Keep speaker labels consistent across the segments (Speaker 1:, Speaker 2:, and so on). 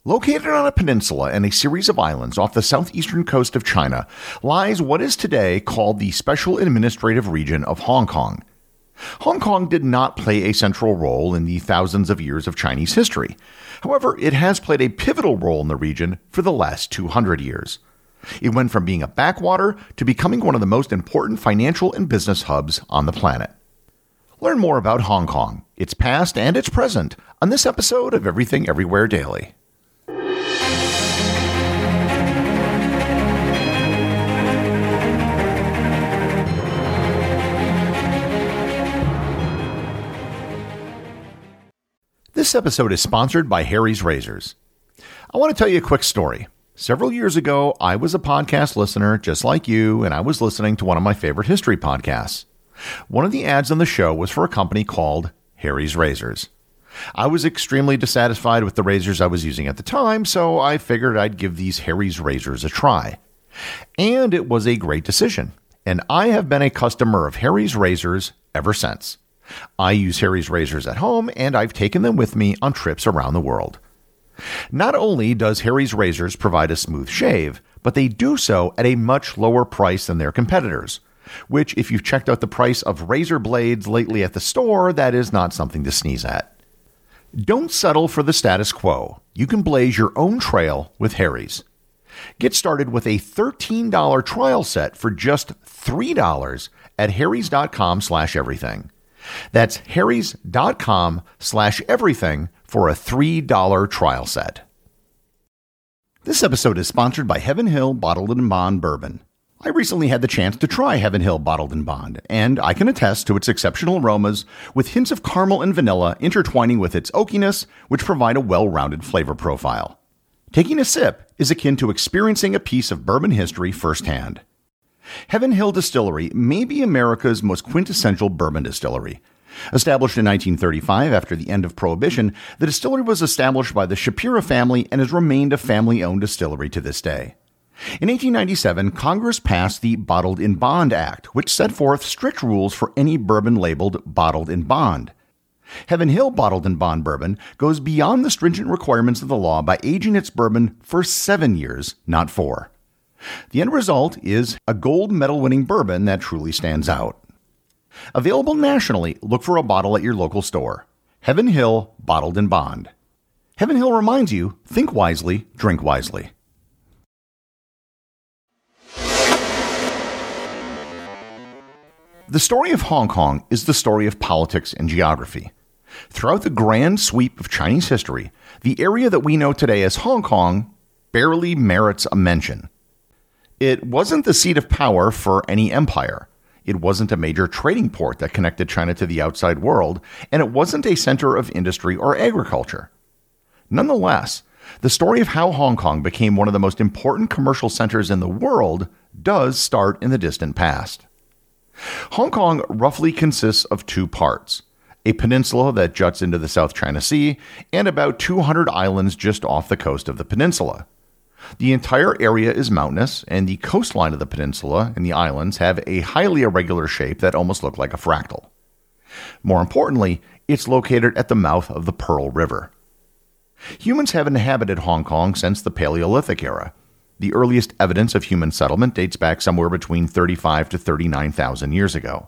Speaker 1: Located on a peninsula and a series of islands off the southeastern coast of China lies what is today called the Special Administrative Region of Hong Kong. Hong Kong did not play a central role in the thousands of years of Chinese history. However, it has played a pivotal role in the region for the last 200 years. It went from being a backwater to becoming one of the most important financial and business hubs on the planet. Learn more about Hong Kong, its past and its present, on this episode of Everything Everywhere Daily. This episode is sponsored by Harry's Razors. I want to tell you a quick story. Several years ago, I was a podcast listener just like you, and I was listening to one of my favorite history podcasts. One of the ads on the show was for a company called Harry's Razors. I was extremely dissatisfied with the razors I was using at the time, so I figured I'd give these Harry's Razors a try. And it was a great decision, and I have been a customer of Harry's Razors ever since. I use Harry's Razors at home, and I've taken them with me on trips around the world. Not only does Harry's Razors provide a smooth shave, but they do so at a much lower price than their competitors, which, if you've checked out the price of razor blades lately at the store, that is not something to sneeze at. Don't settle for the status quo. You can blaze your own trail with Harry's. Get started with a $13 trial set for just $3 at harrys.com/everything. That's harrys.com/everything for a $3 trial set. This episode is sponsored by Heaven Hill Bottled and Bond Bourbon. I recently had the chance to try Heaven Hill Bottled and Bond, and I can attest to its exceptional aromas with hints of caramel and vanilla intertwining with its oakiness, which provide a well-rounded flavor profile. Taking a sip is akin to experiencing a piece of bourbon history firsthand. Heaven Hill Distillery may be America's most quintessential bourbon distillery. Established in 1935 after the end of Prohibition, the distillery was established by the Shapira family and has remained a family-owned distillery to this day. In 1897, Congress passed the Bottled in Bond Act, which set forth strict rules for any bourbon labeled Bottled in Bond. Heaven Hill Bottled in Bond Bourbon goes beyond the stringent requirements of the law by aging its bourbon for 7 years, not 4. The end result is a gold medal-winning bourbon that truly stands out. Available nationally, look for a bottle at your local store. Heaven Hill Bottled in Bond. Heaven Hill reminds you, think wisely, drink wisely. The story of Hong Kong is the story of politics and geography. Throughout the grand sweep of Chinese history, the area that we know today as Hong Kong barely merits a mention. It wasn't the seat of power for any empire. It wasn't a major trading port that connected China to the outside world, and it wasn't a center of industry or agriculture. Nonetheless, the story of how Hong Kong became one of the most important commercial centers in the world does start in the distant past. Hong Kong roughly consists of two parts: a peninsula that juts into the South China Sea, and about 200 islands just off the coast of the peninsula. The entire area is mountainous, and the coastline of the peninsula and the islands have a highly irregular shape that almost look like a fractal. More importantly, it's located at the mouth of the Pearl River. Humans have inhabited Hong Kong since the Paleolithic era. The earliest evidence of human settlement dates back somewhere between 35 to 39,000 years ago.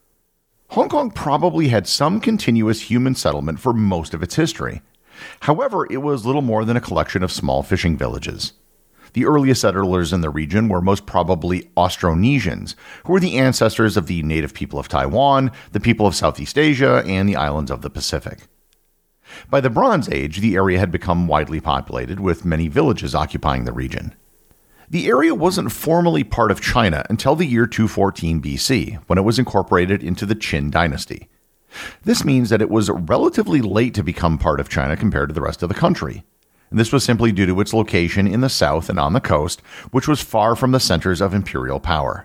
Speaker 1: Hong Kong probably had some continuous human settlement for most of its history. However, it was little more than a collection of small fishing villages. The earliest settlers in the region were most probably Austronesians, who were the ancestors of the native people of Taiwan, the people of Southeast Asia, and the islands of the Pacific. By the Bronze Age, the area had become widely populated, with many villages occupying the region. The area wasn't formally part of China until the year 214 BC, when it was incorporated into the Qin dynasty. This means that it was relatively late to become part of China compared to the rest of the country. This was simply due to its location in the south and on the coast, which was far from the centers of imperial power.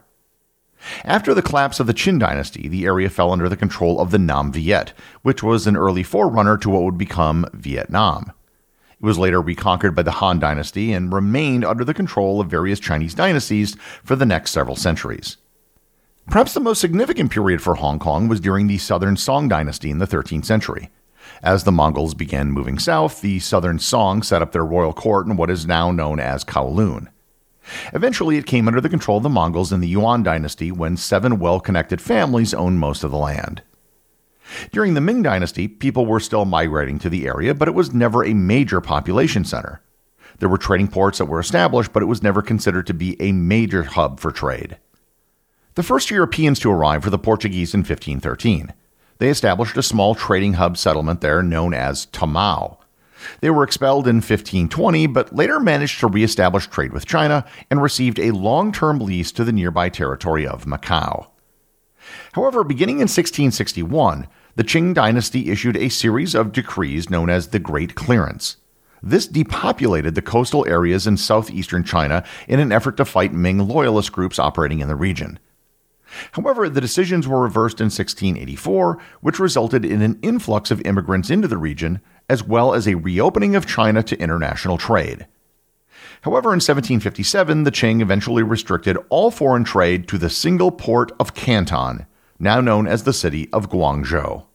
Speaker 1: After the collapse of the Qin dynasty, the area fell under the control of the Nam Viet, which was an early forerunner to what would become Vietnam. It was later reconquered by the Han dynasty and remained under the control of various Chinese dynasties for the next several centuries. Perhaps the most significant period for Hong Kong was during the Southern Song dynasty in the 13th century. As the Mongols began moving south, the southern Song set up their royal court in what is now known as Kowloon. Eventually, it came under the control of the Mongols in the Yuan dynasty when 7 well-connected families owned most of the land. During the Ming dynasty, people were still migrating to the area, but it was never a major population center. There were trading ports that were established, but it was never considered to be a major hub for trade. The first Europeans to arrive were the Portuguese in 1513. They established a small trading hub settlement there known as Tamao. They were expelled in 1520, but later managed to reestablish trade with China and received a long-term lease to the nearby territory of Macau. However, beginning in 1661, the Qing dynasty issued a series of decrees known as the Great Clearance. This depopulated the coastal areas in southeastern China in an effort to fight Ming loyalist groups operating in the region. However, the decisions were reversed in 1684, which resulted in an influx of immigrants into the region, as well as a reopening of China to international trade. However, in 1757, the Qing eventually restricted all foreign trade to the single port of Canton, now known as the city of Guangzhou.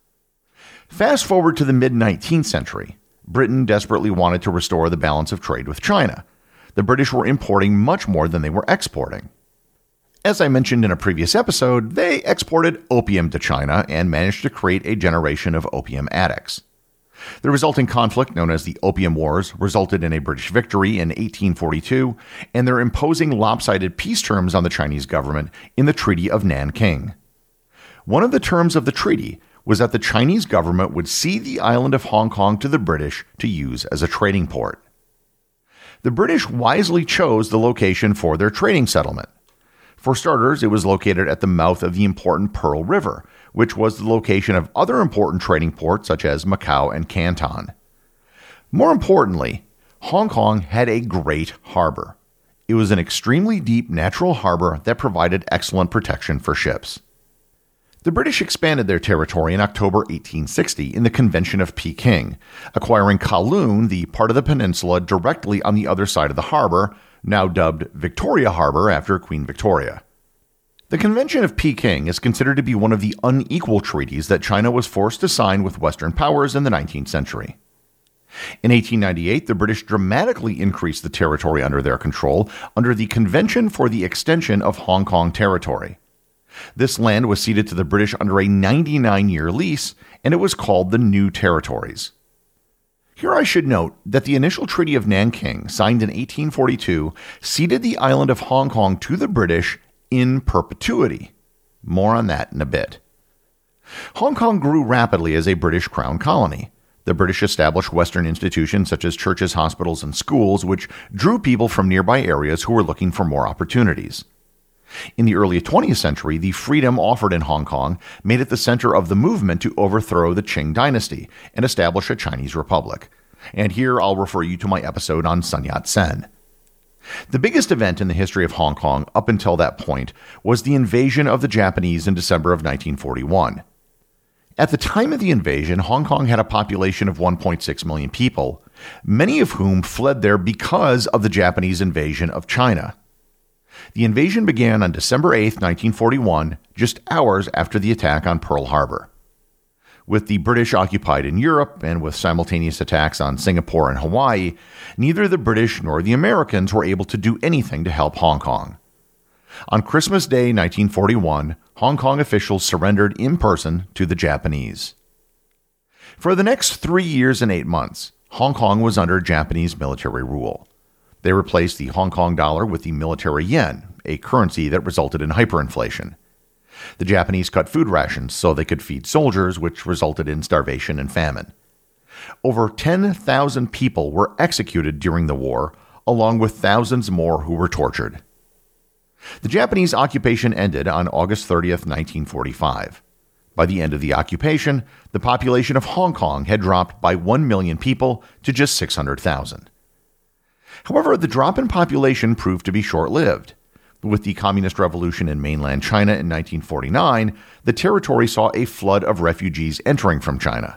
Speaker 1: Fast forward to the mid-19th century. Britain desperately wanted to restore the balance of trade with China. The British were importing much more than they were exporting. As I mentioned in a previous episode, they exported opium to China and managed to create a generation of opium addicts. The resulting conflict, known as the Opium Wars, resulted in a British victory in 1842 and their imposing lopsided peace terms on the Chinese government in the Treaty of Nanking. One of the terms of the treaty was that the Chinese government would cede the island of Hong Kong to the British to use as a trading port. The British wisely chose the location for their trading settlement. For starters, it was located at the mouth of the important Pearl River, which was the location of other important trading ports such as Macau and Canton. More importantly, Hong Kong had a great harbor. It was an extremely deep natural harbor that provided excellent protection for ships. The British expanded their territory in October 1860 in the Convention of Peking, acquiring Kowloon, the part of the peninsula directly on the other side of the harbor, now dubbed Victoria Harbor after Queen Victoria. The Convention of Peking is considered to be one of the unequal treaties that China was forced to sign with Western powers in the 19th century. In 1898, the British dramatically increased the territory under their control under the Convention for the Extension of Hong Kong Territory. This land was ceded to the British under a 99-year lease, and it was called the New Territories. Here I should note that the initial Treaty of Nanking, signed in 1842, ceded the island of Hong Kong to the British in perpetuity. More on that in a bit. Hong Kong grew rapidly as a British Crown colony. The British established Western institutions such as churches, hospitals, and schools, which drew people from nearby areas who were looking for more opportunities. In the early 20th century, the freedom offered in Hong Kong made it the center of the movement to overthrow the Qing dynasty and establish a Chinese republic. And here I'll refer you to my episode on Sun Yat-sen. The biggest event in the history of Hong Kong up until that point was the invasion of the Japanese in December of 1941. At the time of the invasion, Hong Kong had a population of 1.6 million people, many of whom fled there because of the Japanese invasion of China. The invasion began on December 8, 1941, just hours after the attack on Pearl Harbor. With the British occupied in Europe and with simultaneous attacks on Singapore and Hawaii, neither the British nor the Americans were able to do anything to help Hong Kong. On Christmas Day, 1941, Hong Kong officials surrendered in person to the Japanese. For the next 3 years and 8 months, Hong Kong was under Japanese military rule. They replaced the Hong Kong dollar with the military yen, a currency that resulted in hyperinflation. The Japanese cut food rations so they could feed soldiers, which resulted in starvation and famine. Over 10,000 people were executed during the war, along with thousands more who were tortured. The Japanese occupation ended on August 30th, 1945. By the end of the occupation, the population of Hong Kong had dropped by 1 million people to just 600,000. However, the drop in population proved to be short-lived. With the Communist Revolution in mainland China in 1949, the territory saw a flood of refugees entering from China.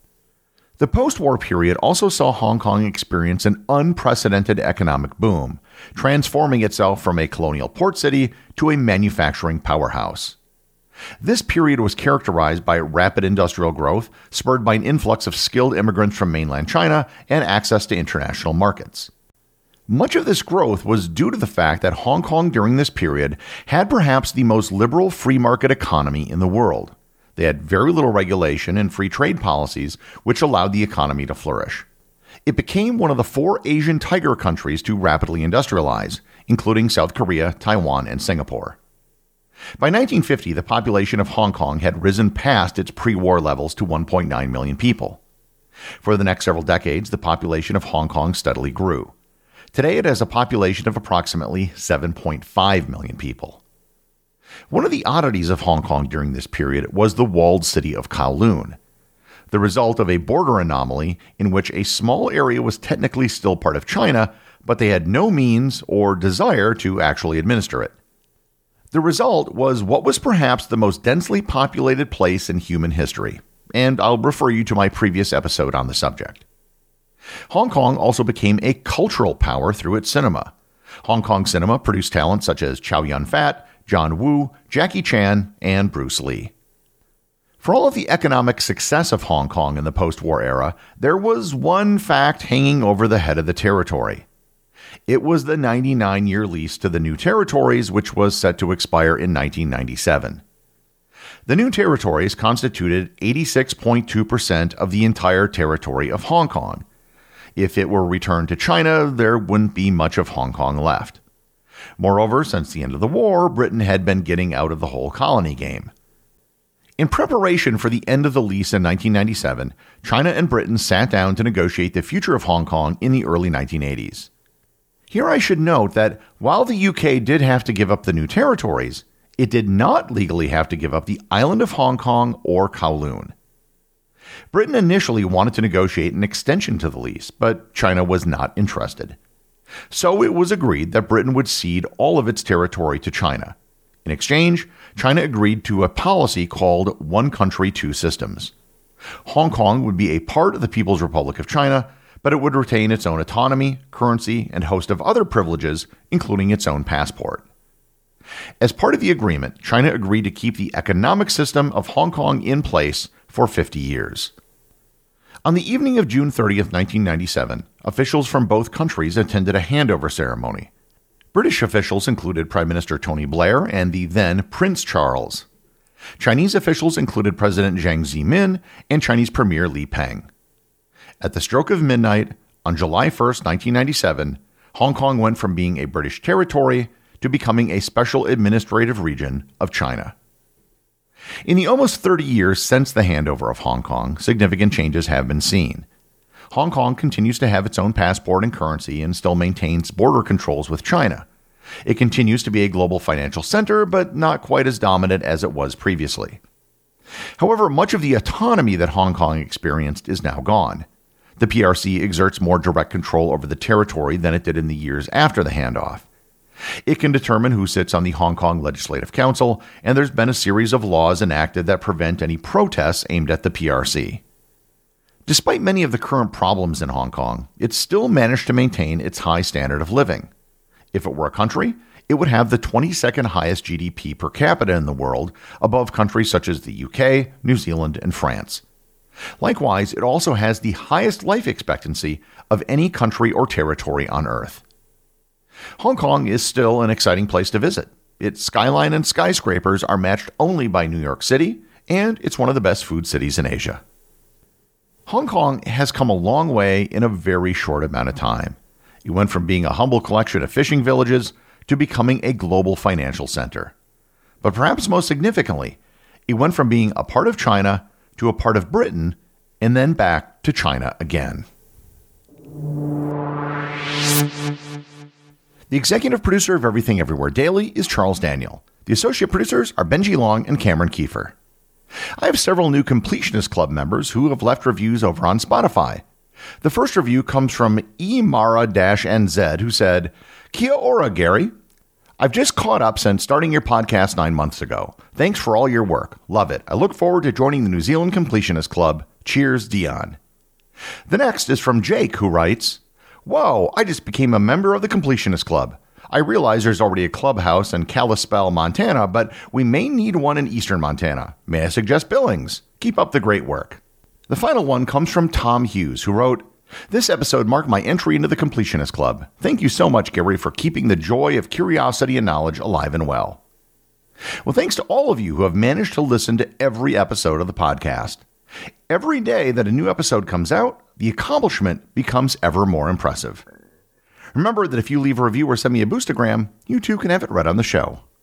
Speaker 1: The post-war period also saw Hong Kong experience an unprecedented economic boom, transforming itself from a colonial port city to a manufacturing powerhouse. This period was characterized by rapid industrial growth, spurred by an influx of skilled immigrants from mainland China and access to international markets. Much of this growth was due to the fact that Hong Kong during this period had perhaps the most liberal free market economy in the world. They had very little regulation and free trade policies, which allowed the economy to flourish. It became one of the 4 Asian tiger countries to rapidly industrialize, including South Korea, Taiwan, and Singapore. By 1950, the population of Hong Kong had risen past its pre-war levels to 1.9 million people. For the next several decades, the population of Hong Kong steadily grew. Today, it has a population of approximately 7.5 million people. One of the oddities of Hong Kong during this period was the walled city of Kowloon, the result of a border anomaly in which a small area was technically still part of China, but they had no means or desire to actually administer it. The result was what was perhaps the most densely populated place in human history, and I'll refer you to my previous episode on the subject. Hong Kong also became a cultural power through its cinema. Hong Kong cinema produced talent such as Chow Yun-fat, John Woo, Jackie Chan, and Bruce Lee. For all of the economic success of Hong Kong in the post-war era, there was one fact hanging over the head of the territory. It was the 99-year lease to the New Territories, which was set to expire in 1997. The New Territories constituted 86.2% of the entire territory of Hong Kong. If it were returned to China, there wouldn't be much of Hong Kong left. Moreover, since the end of the war, Britain had been getting out of the whole colony game. In preparation for the end of the lease in 1997, China and Britain sat down to negotiate the future of Hong Kong in the early 1980s. Here I should note that while the UK did have to give up the New Territories, it did not legally have to give up the island of Hong Kong or Kowloon. Britain initially wanted to negotiate an extension to the lease, but China was not interested. So it was agreed that Britain would cede all of its territory to China. In exchange, China agreed to a policy called One Country, Two Systems. Hong Kong would be a part of the People's Republic of China, but it would retain its own autonomy, currency, and host of other privileges, including its own passport. As part of the agreement, China agreed to keep the economic system of Hong Kong in place for 50 years. On the evening of June 30th, 1997, officials from both countries attended a handover ceremony. British officials included Prime Minister Tony Blair and the then Prince Charles. Chinese officials included President Jiang Zemin and Chinese Premier Li Peng. At the stroke of midnight, on July 1st, 1997, Hong Kong went from being a British territory to becoming a special administrative region of China. In the almost 30 years since the handover of Hong Kong, significant changes have been seen. Hong Kong continues to have its own passport and currency and still maintains border controls with China. It continues to be a global financial center, but not quite as dominant as it was previously. However, much of the autonomy that Hong Kong experienced is now gone. The PRC exerts more direct control over the territory than it did in the years after the handoff. It can determine who sits on the Hong Kong Legislative Council, and there's been a series of laws enacted that prevent any protests aimed at the PRC. Despite many of the current problems in Hong Kong, it's still managed to maintain its high standard of living. If it were a country, it would have the 22nd highest GDP per capita in the world, above countries such as the UK, New Zealand, and France. Likewise, it also has the highest life expectancy of any country or territory on Earth. Hong Kong is still an exciting place to visit. Its skyline and skyscrapers are matched only by New York City, and it's one of the best food cities in Asia. Hong Kong has come a long way in a very short amount of time. It went from being a humble collection of fishing villages to becoming a global financial center. But perhaps most significantly, it went from being a part of China to a part of Britain, and then back to China again. The executive producer of Everything Everywhere Daily is Charles Daniel. The associate producers are Benji Long and Cameron Kiefer. I have several new Completionist Club members who have left reviews over on Spotify. The first review comes from Emara-NZ, who said, Kia ora, Gary. I've just caught up since starting your podcast 9 months ago. Thanks for all your work. Love it. I look forward to joining the New Zealand Completionist Club. Cheers, Dion. The next is from Jake, who writes, Whoa, I just became a member of the Completionist Club. I realize there's already a clubhouse in Kalispell, Montana, but we may need one in eastern Montana. May I suggest Billings? Keep up the great work. The final one comes from Tom Hughes, who wrote, "This episode marked my entry into the Completionist Club. Thank you so much, Gary, for keeping the joy of curiosity and knowledge alive and well." Well, thanks to all of you who have managed to listen to every episode of the podcast. Every day that a new episode comes out, the accomplishment becomes ever more impressive. Remember that if you leave a review or send me a boostagram, you too can have it read on the show.